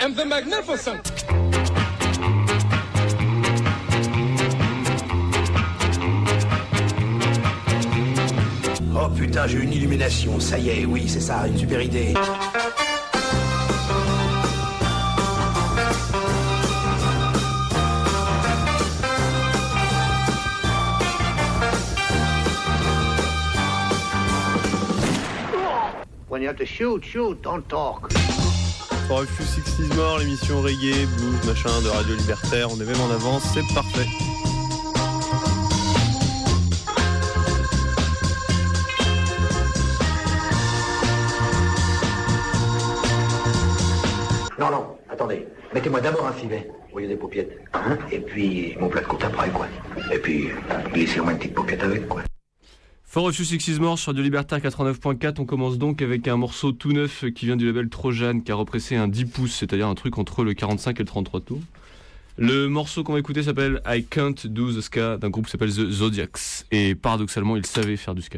and the magnificent. Oh putain, j'ai une illumination, ça y est, oui, c'est ça, une super idée. When you have to shoot, don't talk. For a Few Sixties More, l'émission reggae, blues, machin de Radio Libertaire, on est même en avance, c'est parfait. Non, attendez, mettez-moi d'abord un filet au lieu des paupiettes, hein, et puis mon plat de côte après, quoi. Et puis glissez-moi une petite paupiette avec, quoi. For a Few Sixties More sur Radio Libertaire 89.4, on commence donc avec un morceau tout neuf qui vient du label Trojan, qui a repressé un 10 pouces, c'est-à-dire un truc entre le 45 et le 33 tours. Le morceau qu'on va écouter s'appelle I Can't Do The Ska, d'un groupe qui s'appelle The Zodiacs, et paradoxalement, ils savaient faire du ska.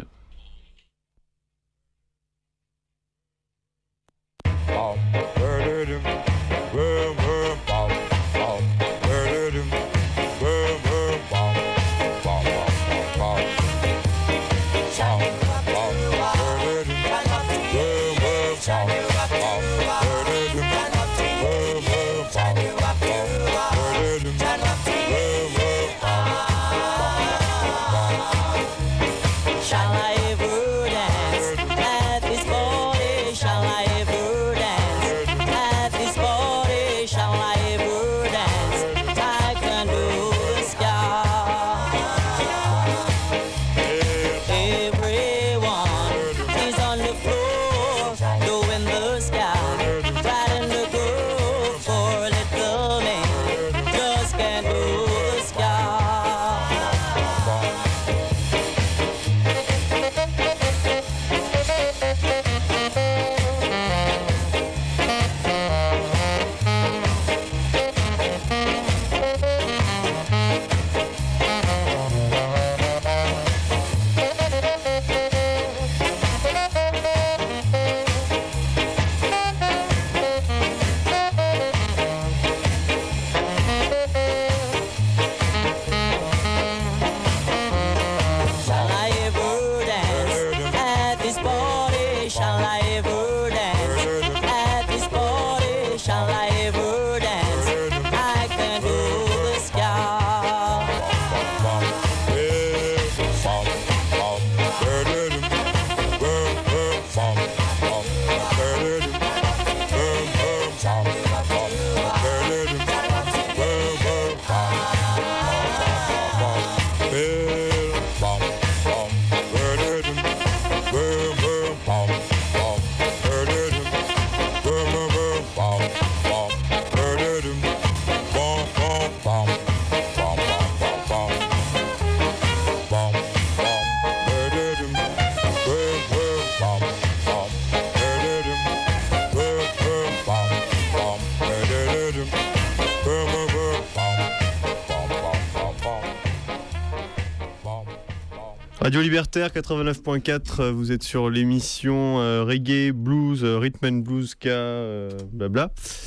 Radio Libertaire 89.4, vous êtes sur l'émission reggae, blues, rhythm and blues, ska, blabla.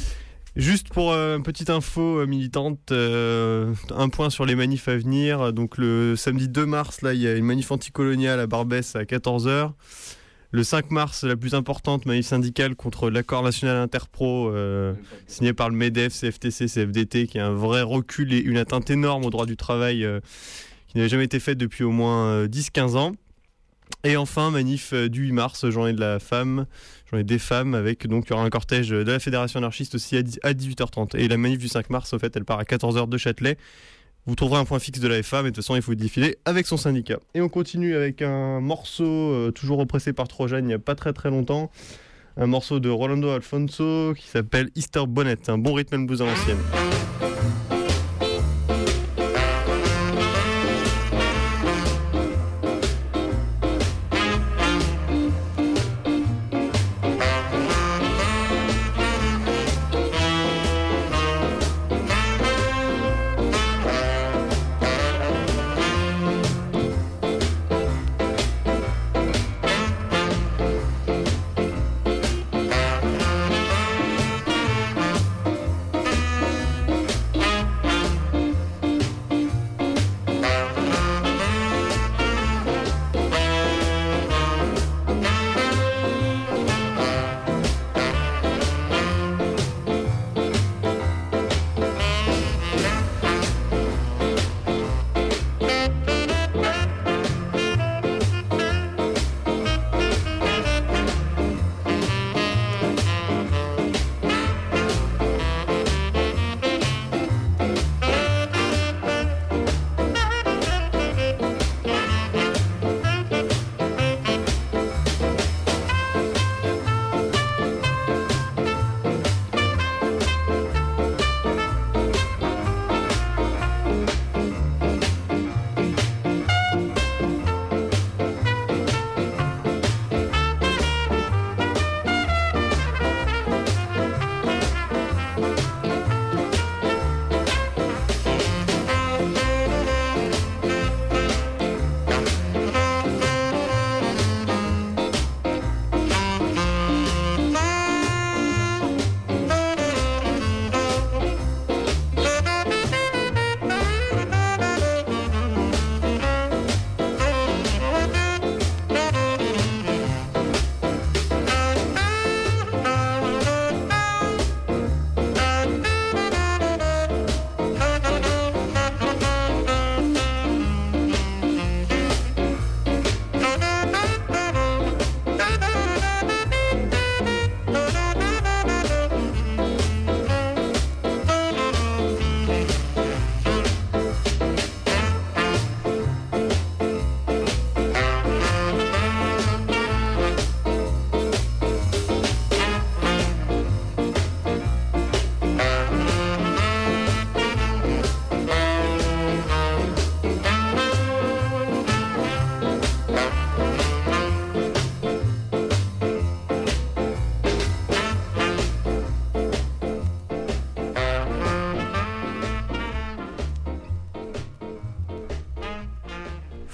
Juste pour une petite info militante, un point sur les manifs à venir. Donc le samedi 2 mars, là, il y a une manif anticoloniale à Barbès à 14h. Le 5 mars, la plus importante manif syndicale contre l'accord national interpro signé par le MEDEF, CFTC, CFDT, qui est un vrai recul et une atteinte énorme au droit du travail qui n'avait jamais été faite depuis au moins 10-15 ans. Et enfin, manif du 8 mars, journée de la femme, journée des femmes, avec donc il y aura un cortège de la Fédération anarchiste aussi à 18h30. Et la manif du 5 mars, au fait, elle part à 14h de Châtelet. Vous trouverez un point fixe de la FA, mais de toute façon, il faut défiler avec son syndicat. Et on continue avec un morceau toujours repressé par Trojan il n'y a pas très très longtemps. Un morceau de Rolando Alfonso qui s'appelle Easter Bonnet, un bon rhythm and blues à l'ancienne.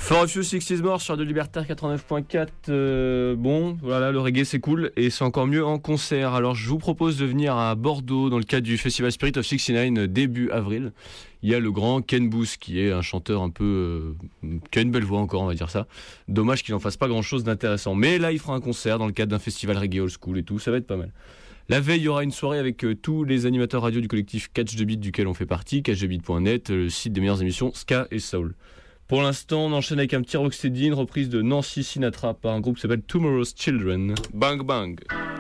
For a Few 60s More sur de Libertaire 89.4. Bon, voilà, le reggae c'est cool et c'est encore mieux en concert. Alors je vous propose de venir à Bordeaux dans le cadre du Festival Spirit of 69 début avril. Il y a le grand Ken Booth qui est un chanteur un peu... qui a une belle voix encore, on va dire ça. Dommage qu'il n'en fasse pas grand chose d'intéressant. Mais là il fera un concert dans le cadre d'un festival reggae old school et tout, ça va être pas mal. La veille, il y aura une soirée avec tous les animateurs radio du collectif Catch the Beat duquel on fait partie, catchthebeat.net, le site des meilleures émissions Ska et Soul. Pour l'instant, on enchaîne avec un petit rocksteady, une reprise de Nancy Sinatra par un groupe qui s'appelle Tomorrow's Children. Bang bang.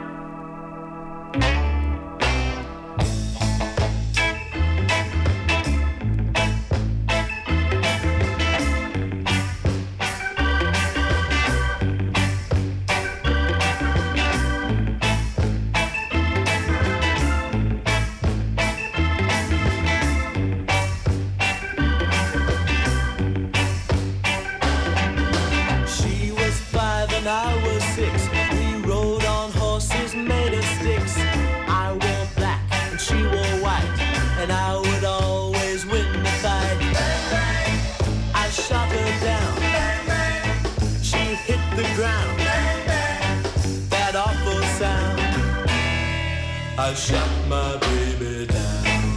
I shot my baby down.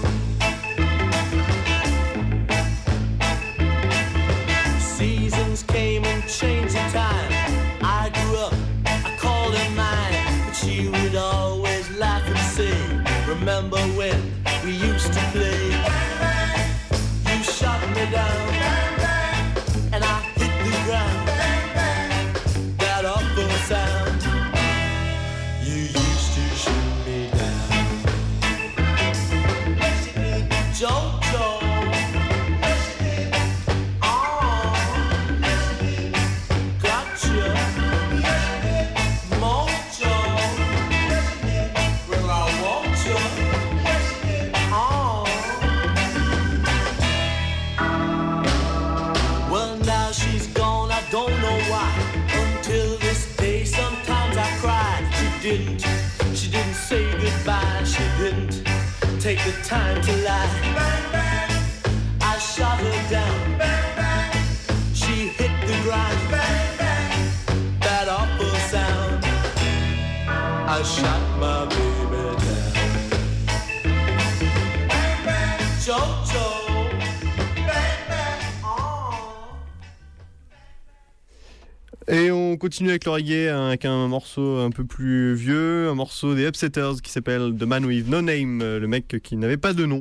Seasons came and changed the time. I grew up, I called her mine, but she would always laugh and say, remember when we used to play? You shot me down, and I hit the ground. That awful sound. You used to shoot me down. Jojo, gotcha, mojo, well I want you, well now she's gone, I don't know why, until this day sometimes I cried, she didn't say goodbye, she didn't take the time to lie. Bang, bang. I shot her down. Bang, bang. She hit the ground. Bang, bang. That awful sound. I shot my baby down. Bang, bang. Jojo. Bang, bang. Oh. Et on continue avec le reggae avec un morceau un peu plus vieux, un morceau des Upsetters qui s'appelle The Man With No Name, le mec qui n'avait pas de nom.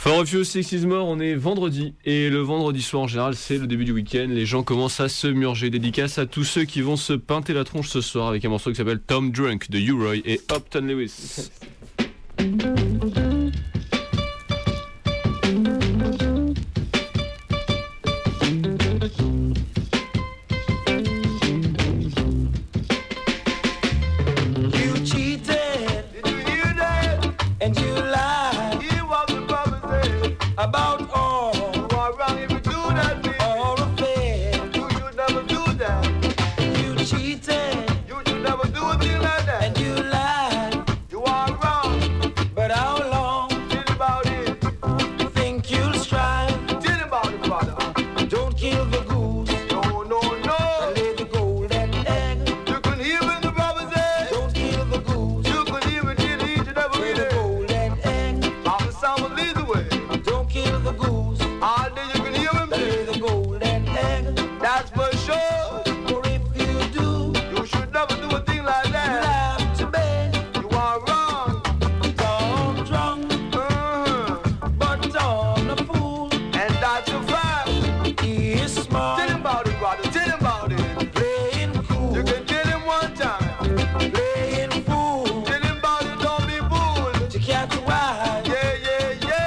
For a Few Sexes More, on est vendredi et le vendredi soir en général c'est le début du week-end. Les gens commencent à se murger. Dédicace à tous ceux qui vont se pinter la tronche ce soir avec un morceau qui s'appelle Tom Drunk de U-Roy et Upton Lewis. About all you are wrong if you do that, baby. All affair, you should never do that. You cheated, you should never do a thing like that. And you lied, you are wrong. But how long? Tell about it. You think you'll strive? Tell about it, brother. Don't kill the goose. No, no, no. And lay the golden egg. You can hear when the robber says. Don't kill the goose. You can hear it till each and every day. The golden egg. Mama Summer leads the way. Kill the goose. All day you can hear him say the golden egg. That's for sure. For if you do, you should never do a thing like that. You have to bed. You are wrong. Tom drunk, but Tom the fool. And that's a fact. He is smart. Tell him about it, brother. Tell him about it. Playing cool. You can tell him one time. Playing fool. Tell him about it. Don't be fooled. You can't ride. Yeah, yeah, yeah.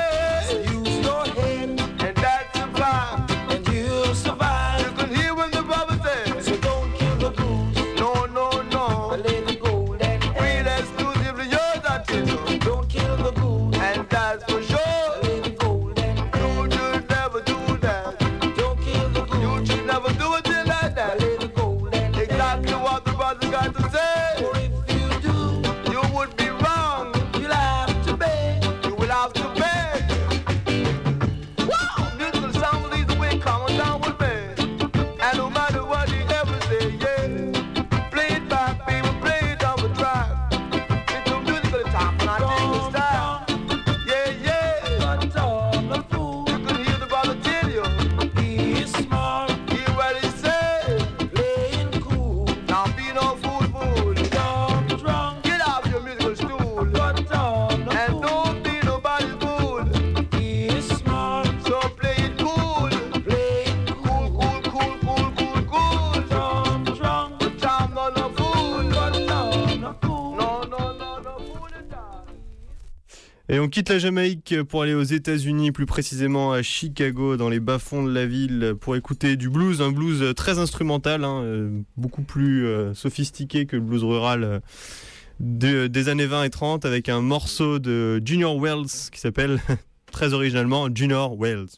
Et on quitte la Jamaïque pour aller aux États-Unis, plus précisément à Chicago, dans les bas-fonds de la ville, pour écouter du blues, un blues très instrumental, beaucoup plus sophistiqué que le blues rural des années 20 et 30, avec un morceau de Junior Wells qui s'appelle très originalement Junior Wells.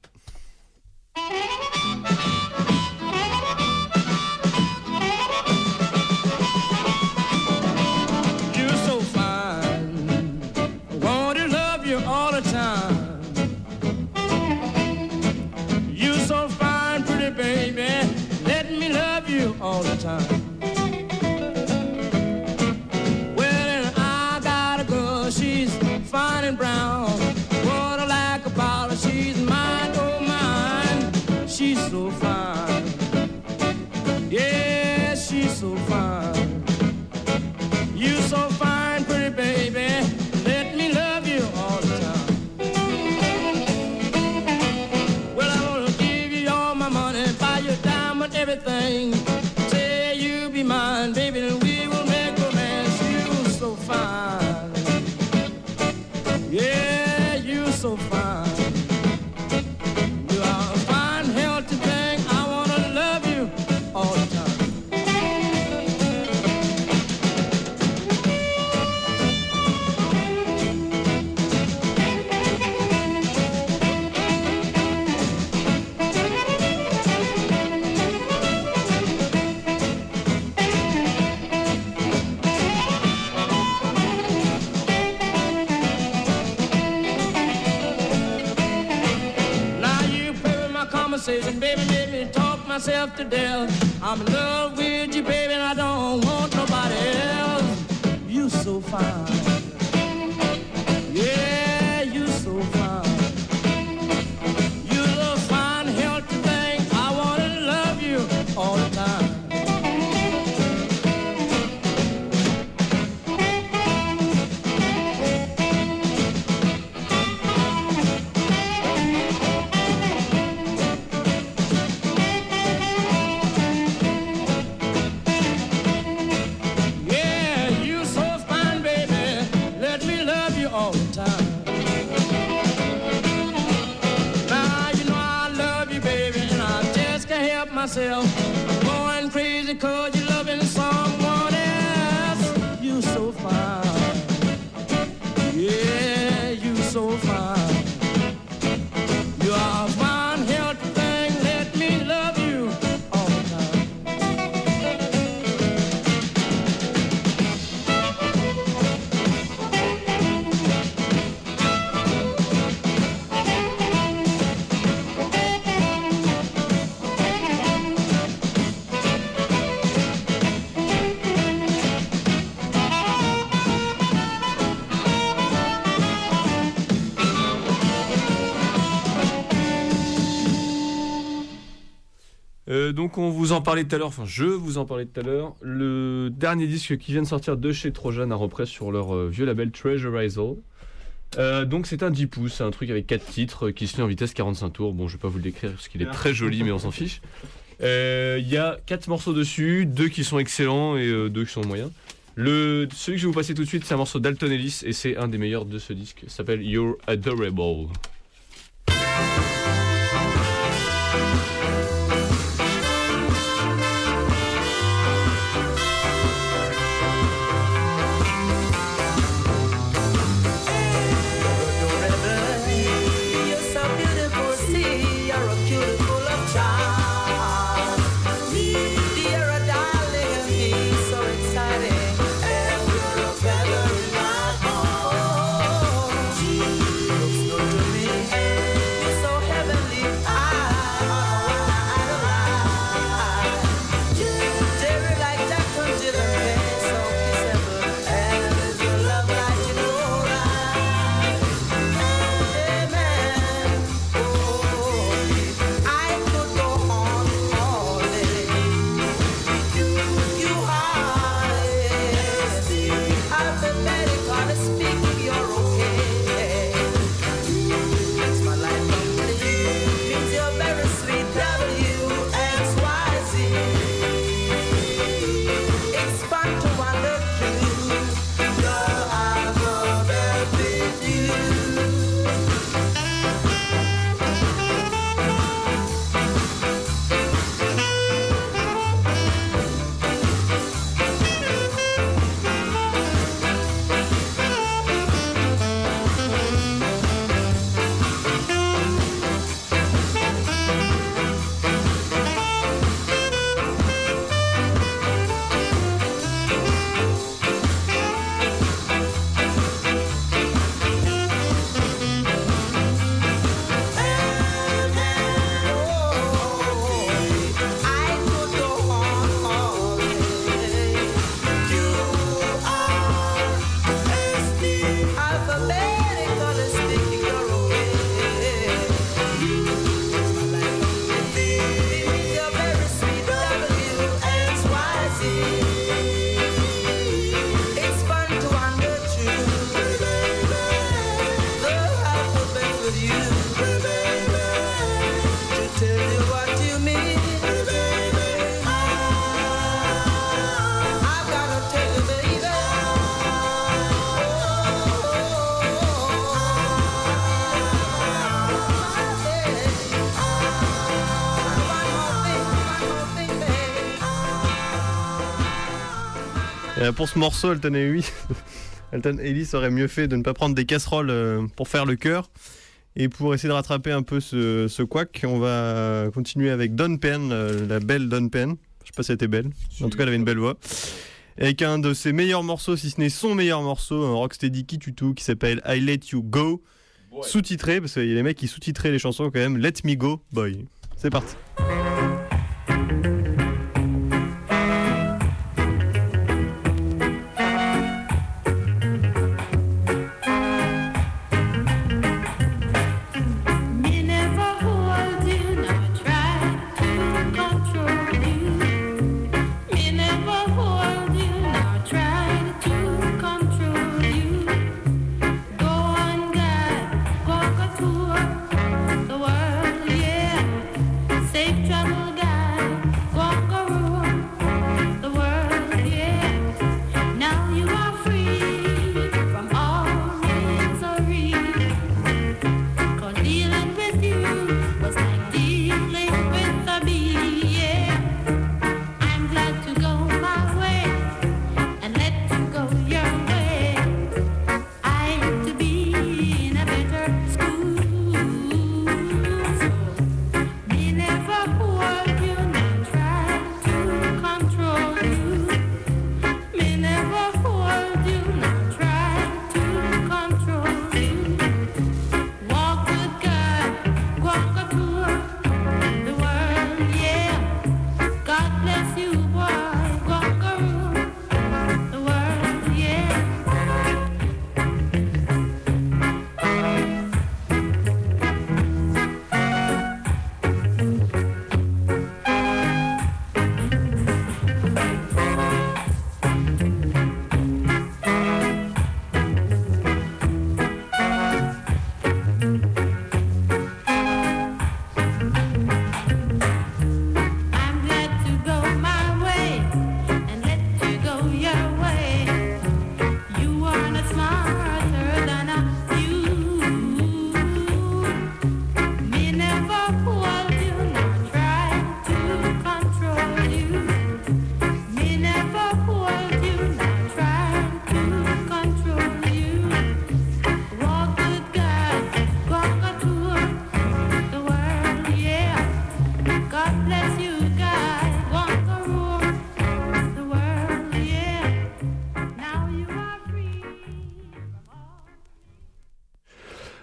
All the time. Well, I got a girl, she's fine and brown. What I like about her, she's mine, oh mine. She's so fine. Yeah, she's so fine. You so fine, pretty baby. Let me love you all the time. Well, I'm gonna give you all my money, buy you diamond, everything. Mine, baby, and we will make romance. You so fine, yeah, you so fine. You are a fine, healthy thing. I wanna love you all the time. Baby, made me talk myself to death. I'm in love with you, baby, and I don't want nobody else. You so fine. Yeah, you so fine. You're a fine, healthy thing. I want to love you all the time. yourself going crazy 'cause you're loving someone else. You so fine, yeah, you so fine. You are one healthy thing, let me love you all the time. Donc on vous en parlait tout à l'heure, enfin je vous en parlais tout à l'heure, le dernier disque qui vient de sortir de chez Trojan à reprise sur leur vieux label Treasure Isle. Donc c'est un 10 pouces, c'est un truc avec 4 titres qui se fait en vitesse 45 tours. Bon, je vais pas vous le décrire parce qu'il est très joli, mais on s'en fiche. Il y a 4 morceaux dessus, 2 qui sont excellents et 2 qui sont moyens. Celui que je vais vous passer tout de suite, c'est un morceau d'Alton Ellis et c'est un des meilleurs de ce disque. Ça s'appelle You're Adorable. Pour ce morceau, Alton Ellis aurait mieux fait de ne pas prendre des casseroles pour faire le chœur. Et pour essayer de rattraper un peu ce couac, on va continuer avec Dawn Penn, la belle Dawn Penn. Je sais pas si elle était belle, en tout cas elle avait une belle voix. Avec un de ses meilleurs morceaux, si ce n'est son meilleur morceau, un rocksteady qui tue tout, qui s'appelle I Let You Go, ouais. Sous-titré, parce qu'il y a les mecs qui sous-titraient les chansons quand même, Let Me Go Boy. C'est parti. Safe travel.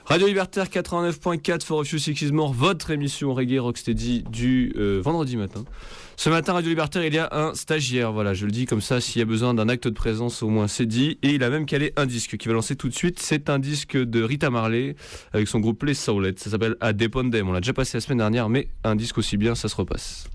Radio Libertaire 89.4 For a Few Six Is More, votre émission reggae rocksteady du vendredi matin. Ce matin, Radio Libertaire, il y a un stagiaire. Voilà, je le dis comme ça, s'il y a besoin d'un acte de présence, au moins c'est dit. Et il a même calé un disque qui va lancer tout de suite. C'est un disque de Rita Marley avec son groupe Les Soulettes. Ça s'appelle A Dependem. On l'a déjà passé la semaine dernière, mais un disque aussi bien, ça se repasse.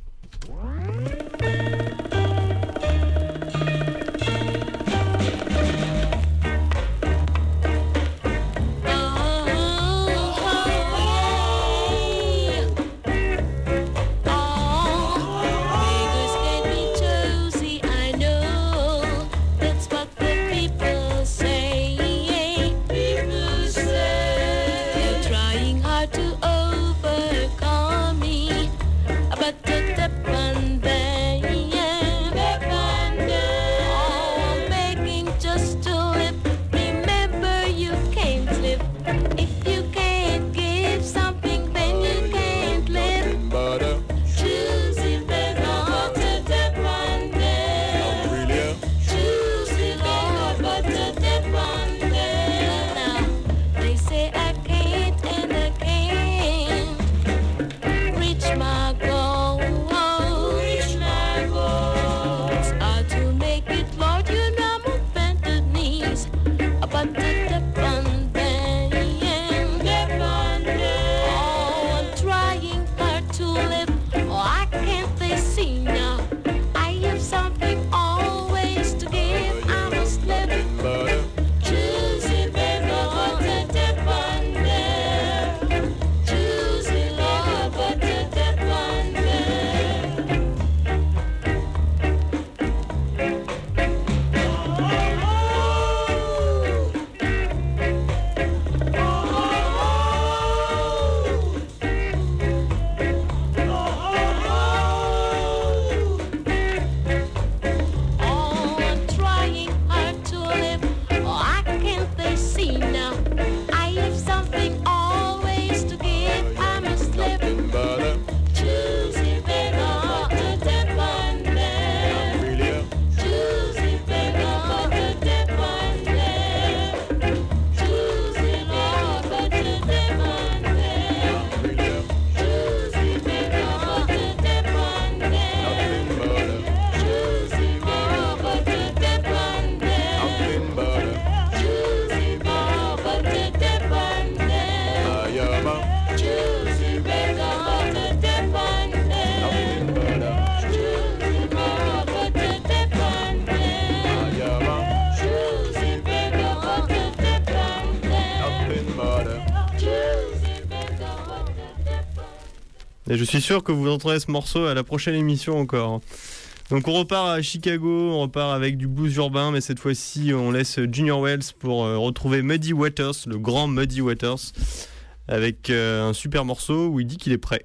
Et je suis sûr que vous entendrez ce morceau à la prochaine émission encore. Donc on repart à Chicago, on repart avec du blues urbain, mais cette fois-ci on laisse Junior Wells pour retrouver Muddy Waters, le grand Muddy Waters, avec un super morceau où il dit qu'il est prêt.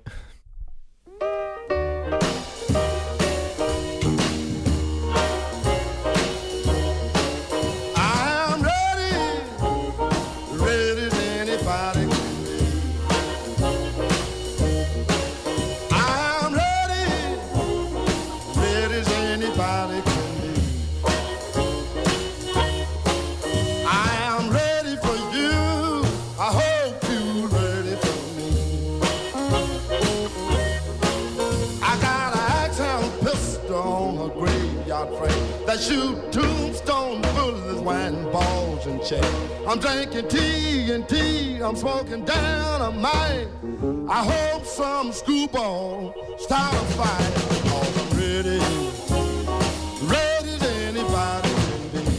That shoot tombstone bullets, wine balls and chain. I'm drinking tea and tea, I'm smoking down a mine. I hope some screwball start a fight. Oh, I'm ready, ready as anybody can be.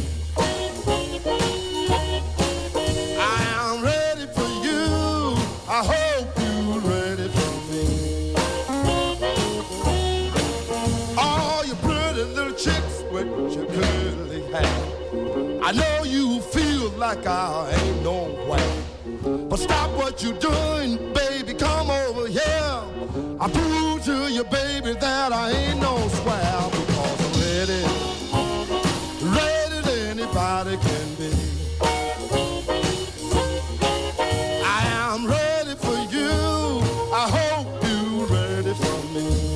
I am ready for you, I hope you're ready for me. All you pretty little chicks with your curly hair, I know you feel like I ain't no whack, but stop what you're doing, baby, come over here. I prove to you, baby, that I ain't no square, because I'm ready, ready as anybody can be. I am ready for you, I hope you're ready for me.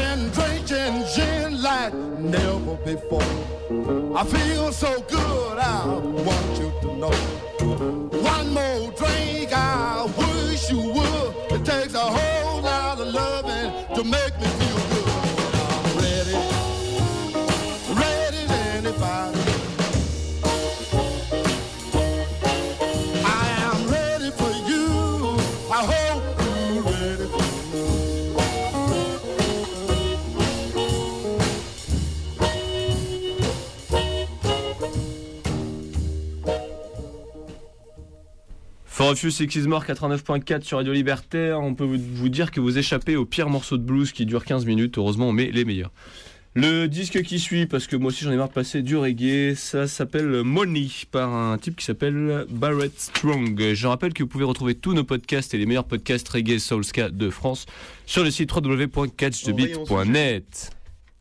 been drinking gin like never before. I feel so good, I want you to know. One more drink, I wish you would. It takes a whole lot of loving to make me feel good. I'm ready, ready as anybody. I am ready for you. I hope you're ready for me. Refuse Sexismore 89.4 sur Radio Libertaire. On peut vous dire que vous échappez au pire morceau de blues qui dure 15 minutes. Heureusement, on met les meilleurs. Le disque qui suit, parce que moi aussi j'en ai marre de passer du reggae, ça s'appelle Money par un type qui s'appelle Barrett Strong. Je rappelle que vous pouvez retrouver tous nos podcasts et les meilleurs podcasts reggae soul ska de France sur le site www.catchthebeat.net.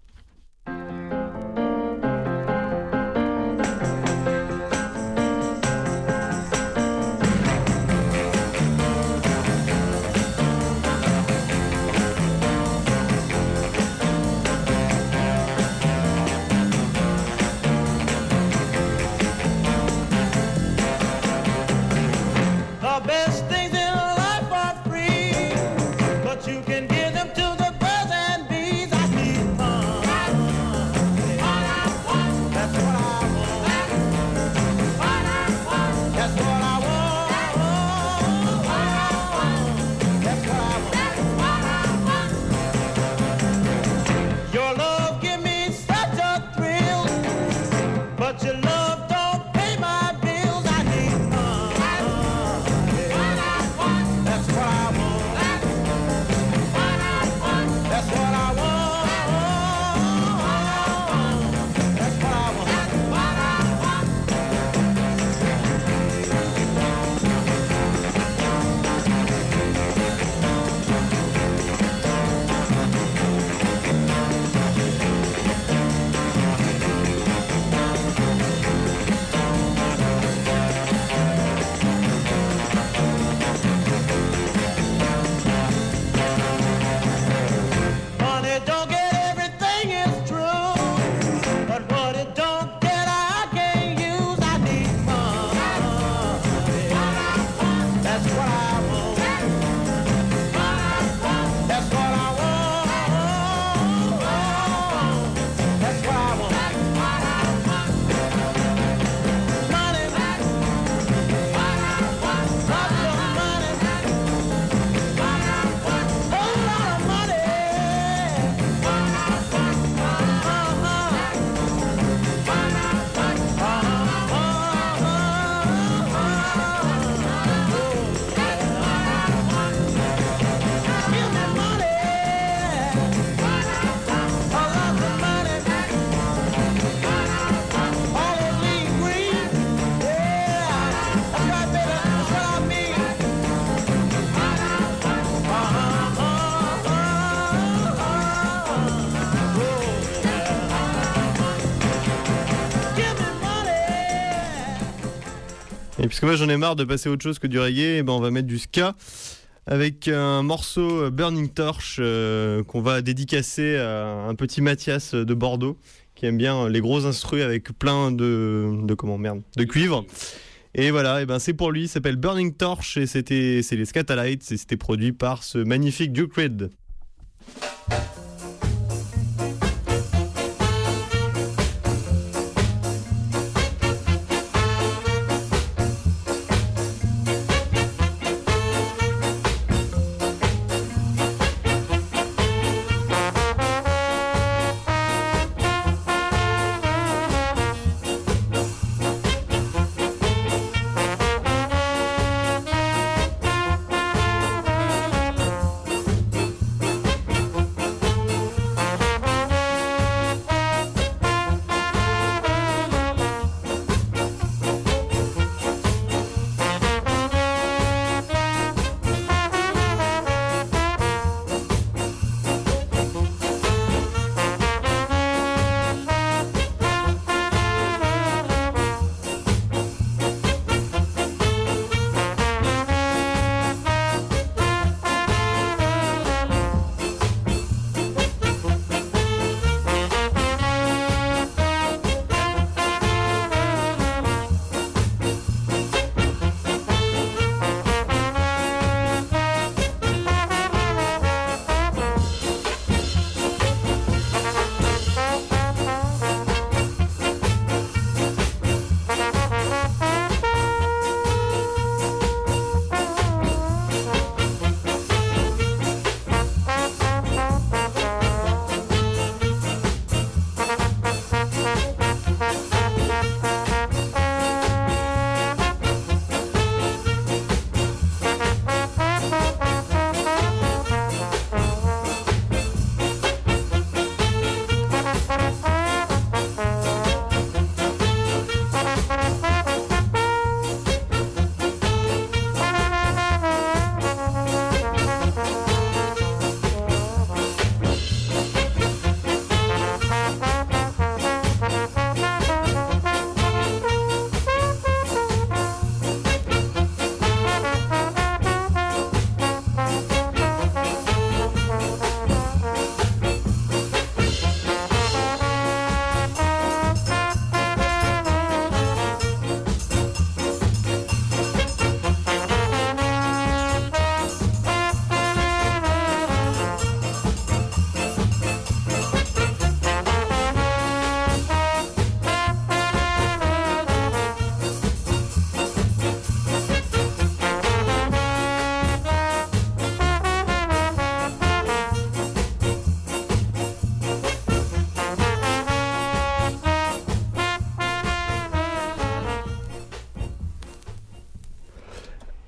Et puisque moi j'en ai marre de passer autre chose que du reggae, et ben on va mettre du ska avec un morceau Burning Torch qu'on va dédicacer à un petit Mathias de Bordeaux qui aime bien les gros instrus avec plein de cuivre. Et voilà, et ben c'est pour lui, il s'appelle Burning Torch et c'est les Scatalites et c'était produit par ce magnifique Duke Reid.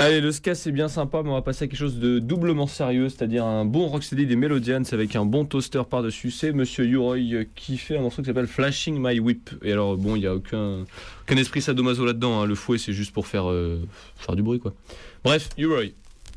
Allez, le ska c'est bien sympa, mais on va passer à quelque chose de doublement sérieux, c'est-à-dire un bon rocksteady des Melodians avec un bon toaster par-dessus. C'est Monsieur U-Roy qui fait un morceau qui s'appelle Flashing My Whip. Et alors, bon, il n'y a aucun esprit sadomaso là-dedans, hein. Le fouet c'est juste pour faire du bruit, quoi. Bref, U-Roy.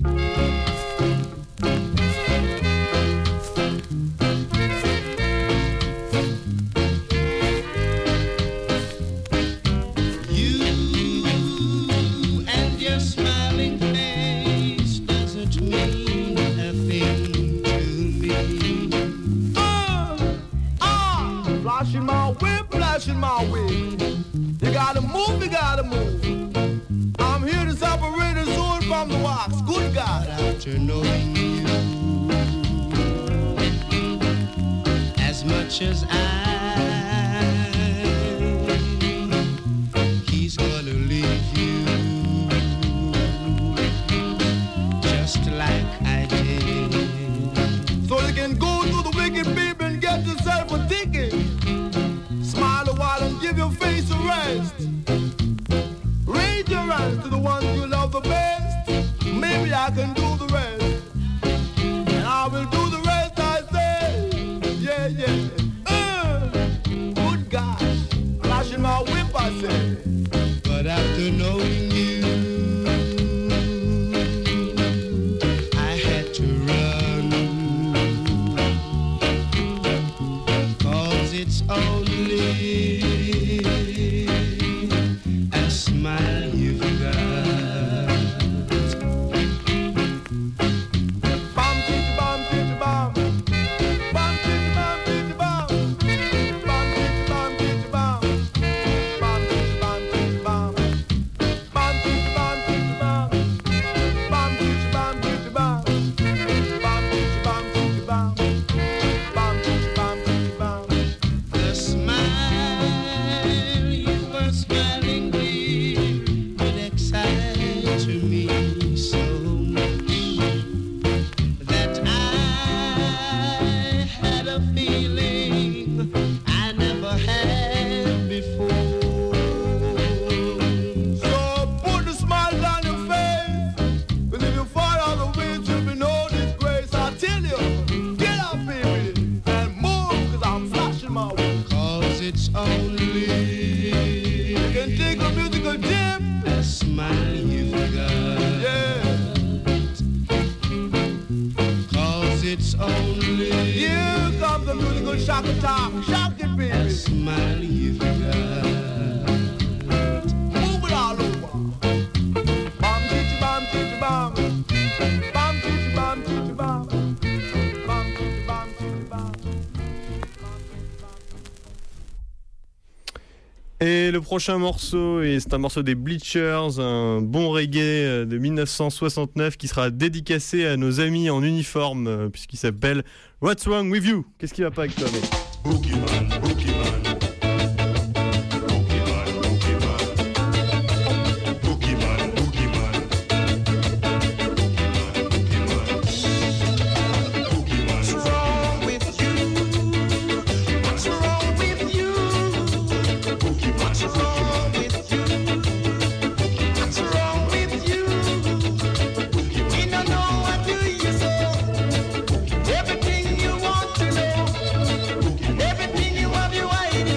Flashing my way. You gotta move, you gotta move. I'm here to separate the soul from the wax. Good God. After knowing you as much as he's gonna leave you just like I did. So you can go to the wicked people and get yourself a ticket. Smile a while and give your face a rest. Raise your hands to the ones you love the best. Maybe I can do the rest. And I will do the rest, I say. Yeah, yeah. Good gosh. Flashing my whip, I say. But after knowing you, I had to run. 'Cause it's only a smile you've got. Bam, titty, bam, titty, bam. Bam, titty, bam, titty, bam. Bam, titty, bam, titty, bam. Bam, titty, bam, titty, bam. Bam, titty, bam, titty, bam. Bam, titty, bam, titty, bam. Bam, titty, bam, titty, bam. Bam, titty, bam, titty, bam. The smile you were smiling with would excite to me so much that I had a feeling I never had before. So put the smile on your face. 'Cause if you fall on the way, it should be no disgrace. I tell you, get up, baby, and move. 'Cause I'm flashing my whip. 'Cause it's only You can take a musical dip. a smile you've got. Yeah. 'Cause it's only Here comes the musical shock attack. Shock it, a baby. smile you've got. Move it all over. Bam, titty, bam, titty, bam. Bam, titty, bam, titty, bam. Bam, titty, bam, titty, bam. Et le prochain morceau, et c'est un morceau des Bleachers, un bon reggae de 1969 qui sera dédicacé à nos amis en uniforme, puisqu'il s'appelle What's Wrong With You? Qu'est-ce qui va pas avec toi, mec? Boogeyman, boogeyman. Boogeyman, boogeyman. Boogeyman, boogeyman. Boogeyman, What's wrong with you? What's wrong with you? What's wrong with you? What's wrong with you? You don't know what do you say? Everything you want to know, and everything you have, you hide it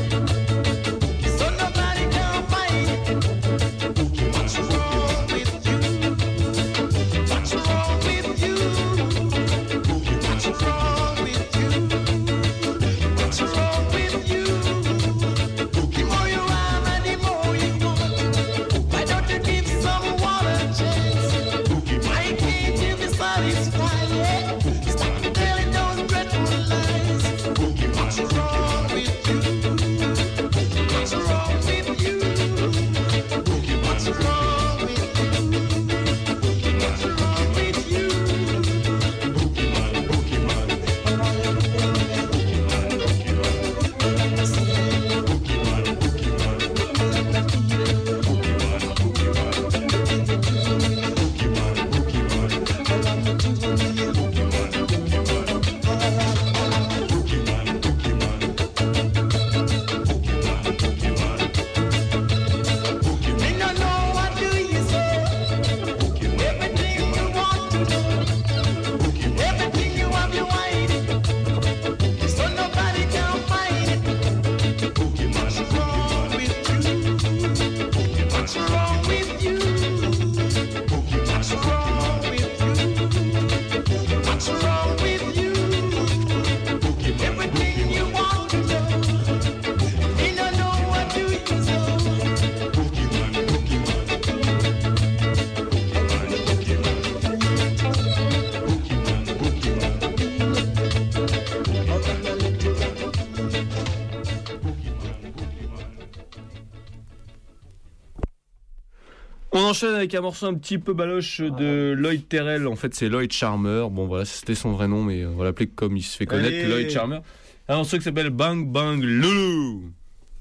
On enchaîne avec un morceau un petit peu baloche de Lloyd Terrell. En fait, c'est Lloyd Charmer. Bon, voilà, c'était son vrai nom, mais on va l'appeler comme il se fait connaître, Allez. Lloyd Charmer. Un morceau qui s'appelle Bang Bang Loulou.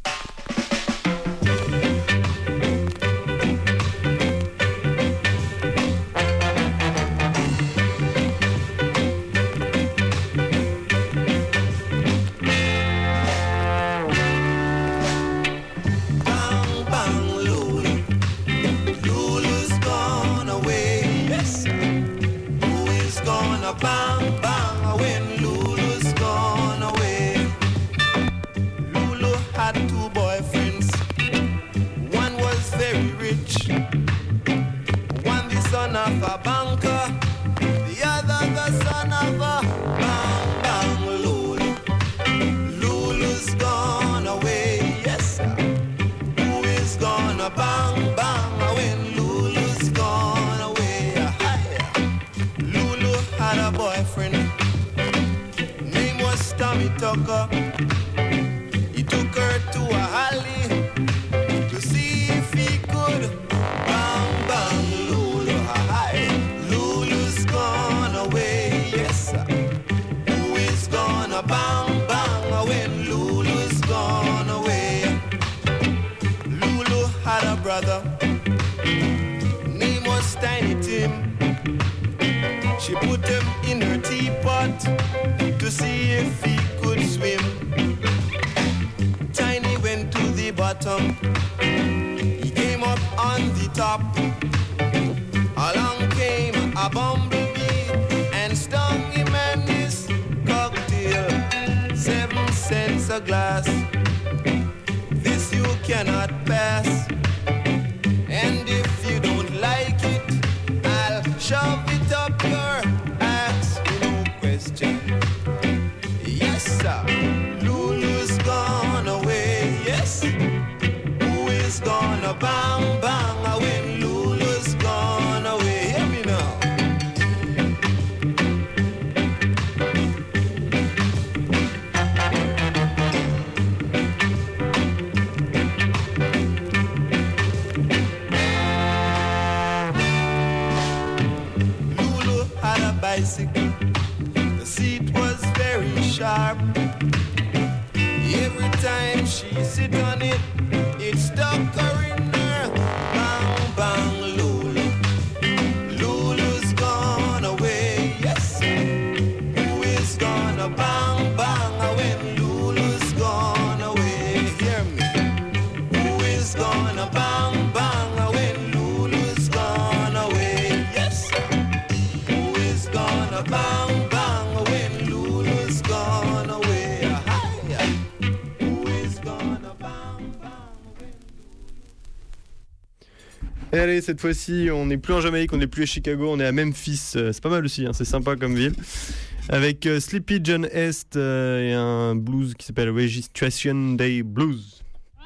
Bang, bang, Lulu. Lulu's gone away. Yes, sir. Who is gonna bang, bang when Lulu's gone away? Lulu had two boyfriends. One was very rich. One the son of a banker. The other the son of a bang, bang, Lulu. Lulu's gone away. Yes, sir. Who is gonna bang bang when Lulu's gone away? Hi. Lulu had a boyfriend. Name was Tommy Tucker. He took her to a alley to see if he could bang bang Lulu. Hi. Lulu's gone away. Yes, sir. Who is gonna bang bang when Lulu's gone away? Lulu had a brother, name was Tiny Tim. She put him in her teapot to see if he could swim. Tiny went to the bottom, he came up on the top. Along came a bumblebee and stung him and his cocktail. 7 cents a glass. This you cannot pass. And if you don't like it, I'll shove it up your ass. No question. Yes, sir. Lulu's gone away. Yes. Who is gonna bang bang when Lulu's gone away? Hear me now. Lulu had a bicycle. The seat was very sharp. Every time she sit on it, it stuck her in her. Bang, bang, Lulu. Lulu's gone away. Yes. Who is gonna bang, bang when Lulu's gone away? Hear me. Who is gonna bang, bang when Lulu's gone away? Yes. Who is gonna bang, bang when Lulu's gone away? Hi. Who is gonna bang, bang when... Et allez, cette fois-ci, on n'est plus en Jamaïque, on n'est plus à Chicago, on est à Memphis. C'est pas mal aussi, hein, c'est sympa comme ville. Avec Sleepy John Est et un blues qui s'appelle Registration Day Blues.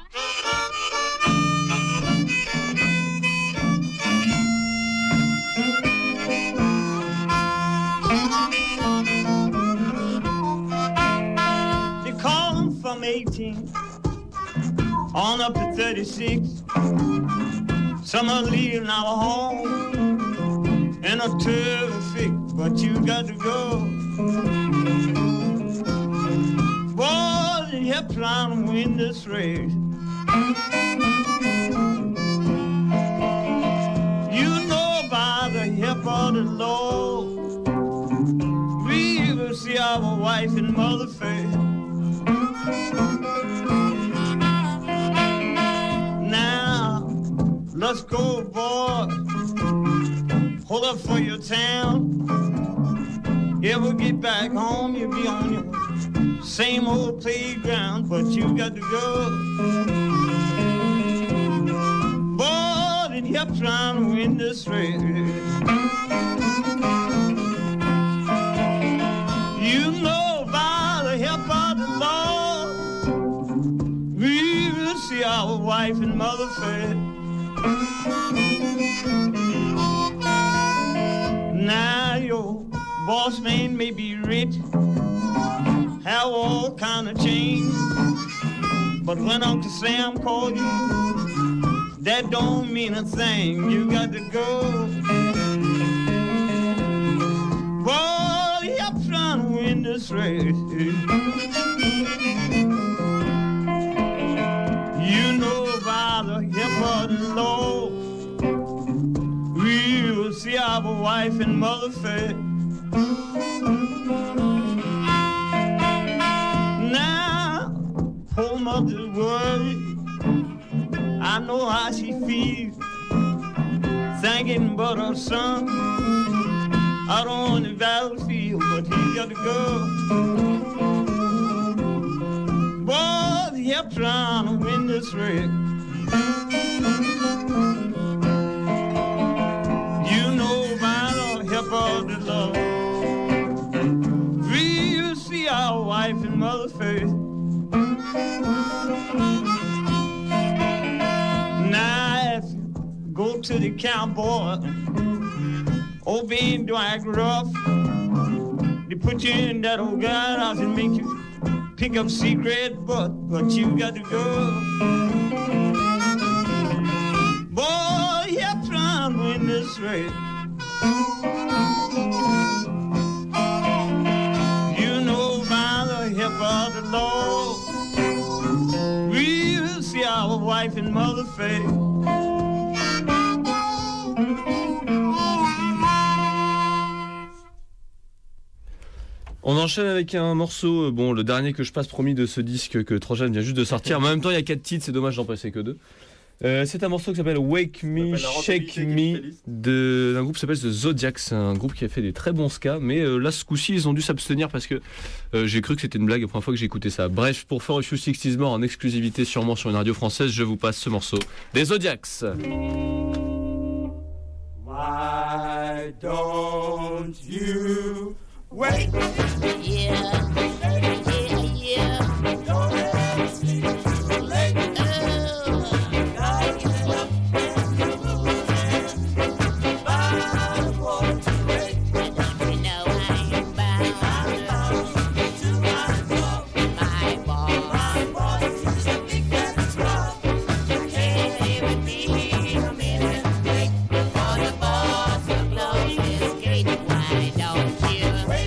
They call them from 18 on up to 36. Some are leaving our home in a terrific, but you got to go. Boys, you're trying to win this race. You know by the help of the Lord, we will see our wife and mother face. Now, let's go, boy. Hold up for your town. Ever get back home, you'll be on your same old playground, but you got to go. Boy, and you're trying to win this race. You know by the help of the Lord, we will see our wife and mother fed. Now your boss man may be rich, have all kind of change, but when Uncle Sam called you, that don't mean a thing. You got to go. Boy, you're trying to win this race. You know by the hip of the law, we will see our wife and mother face. Now, poor mother's worried. I know how she feels, thinking about her son out on the battlefield, but he got to go. Boy, you're trying to win this race. You know by the help of the Lord, we'll see our wife and mother face. Now if you go to the cowboy, old bean Dwight Ruff, they put you in that old guardhouse and make you pick up secret, but you got to go. Boy, you're trying to win this race. You know by the help of the Lord, we will see our wife and mother face. On enchaîne avec un morceau, bon, le dernier que je passe promis de ce disque que Trojan vient juste de sortir. Mais en même temps, il y a 4 titres, c'est dommage d'en passer que 2. C'est un morceau qui s'appelle Wake Me, Shake Me, d'un groupe qui s'appelle The Zodiacs. C'est un groupe qui a fait des très bons ska, mais là, ce coup-ci, ils ont dû s'abstenir parce que j'ai cru que c'était une blague la première fois que j'ai écouté ça. Bref, pour For A Few Sixties More en exclusivité sûrement sur une radio française, je vous passe ce morceau des Zodiacs. Why don't you wait? Yeah. Don't ever sleep too late. Gotta get up and move by the quarter to 8. You know I'm bound To my door, my boss. my boss is a big fat truck. Can't even be a minute late before the boss will close his gate. Why don't you?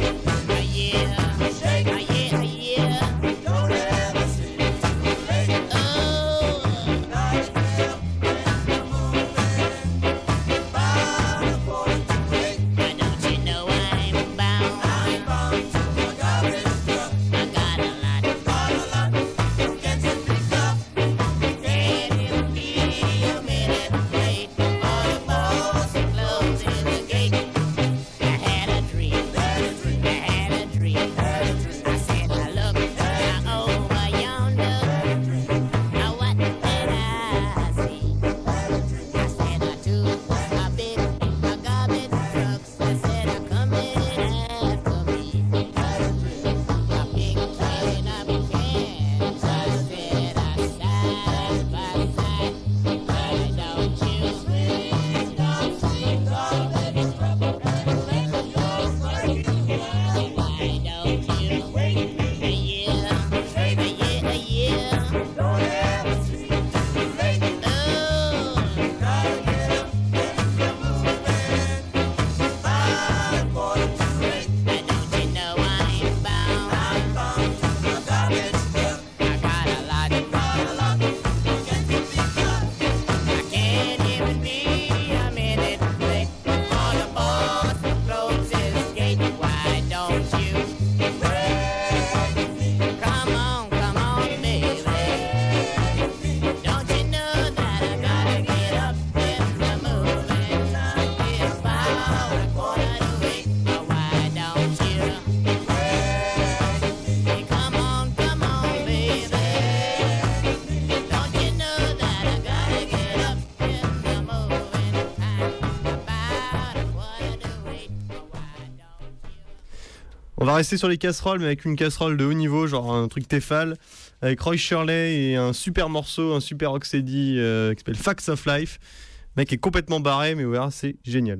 Shake, Yeah. don't ever sleep too late. Oh. Gotta get up and move by the quarter to 8. Why don't you know I'm bound? I'm bound to a garbage truck. I got a lot. Can't you pick up? Can't even be a minute late before the boss will close his gate. I had a dream. I had a dream. I said, I look over yonder. Now what did I see? I said, I took a big garbage truck. I said, I come in after me. A big train of cans. I said, I side by side. Why don't you swing down, swing down, baby, scrub up and let your body go. Why don't you wait? Yeah. Don't ever sleep too late. Oh. Gotta get up and get moving by the quarter to 8. Why don't you know I'm bound? I'm bound to a garbage truck. I got a lot. Can't you pick up? I can't even be a minute late before the boss will close his gate. Why don't you? Come on, baby. Don't you know that I gotta get up in the moving? It's about a quarter to 8. Why don't you? Come on, baby. Don't you know that I gotta get up in the moving time? About a quarter to 8. Why don't you? On va rester sur les casseroles, mais avec une casserole de haut niveau, genre un truc Tefal, avec Roy Shirley et un super morceau, un super rocksteady qui s'appelle Facts of Life. Le mec est complètement barré, mais vous verrez, c'est génial.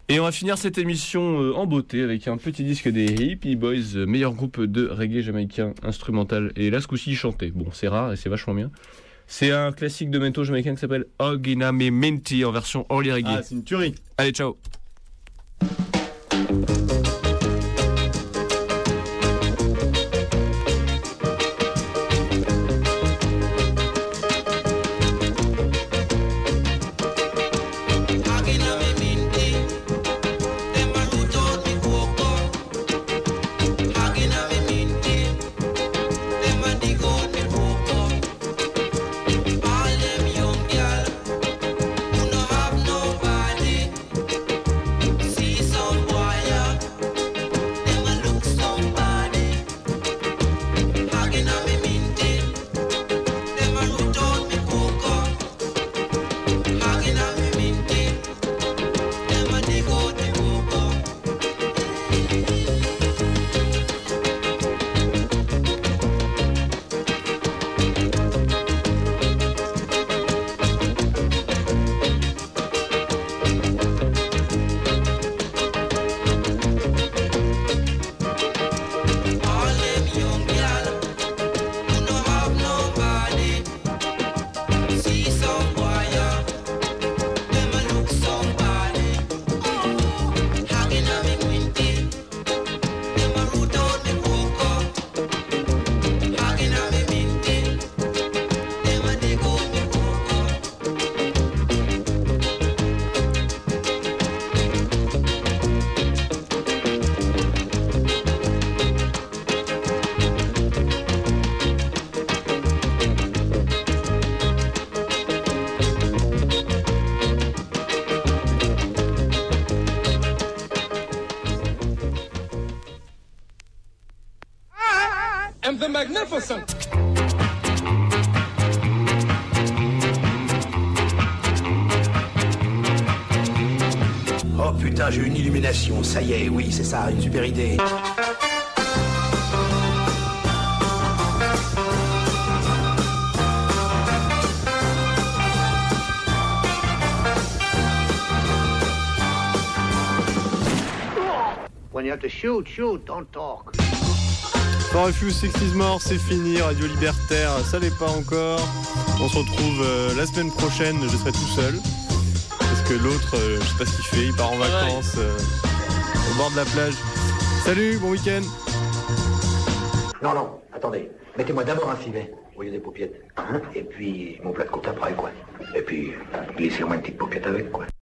Et on va finir cette émission en beauté avec un petit disque des Hippie Boys, meilleur groupe de reggae jamaïcain instrumental. Et là, ce coup-ci, ils chantaient. Bon, c'est rare et c'est vachement bien. C'est un classique de mento jamaïcain qui s'appelle Oginame Minty en version early reggae. Ah, c'est une tuerie. Allez, ciao. am the magnificent. Oh putain, j'ai une illumination, ça y est, oui, c'est ça, une super idée. When you have to shoot, don't talk. For Refuse 60's More, c'est fini, Radio Libertaire, ça l'est pas encore. On se retrouve la semaine prochaine, je serai tout seul. Parce que l'autre, je sais pas ce qu'il fait, il part en vacances au bord de la plage. Salut, bon week-end. Non, attendez. Mettez-moi d'abord un filet au lieu des paupiètes. Hein, et puis mon plat de côte après, quoi. Et puis glissez-moi une petite paupiette avec, quoi.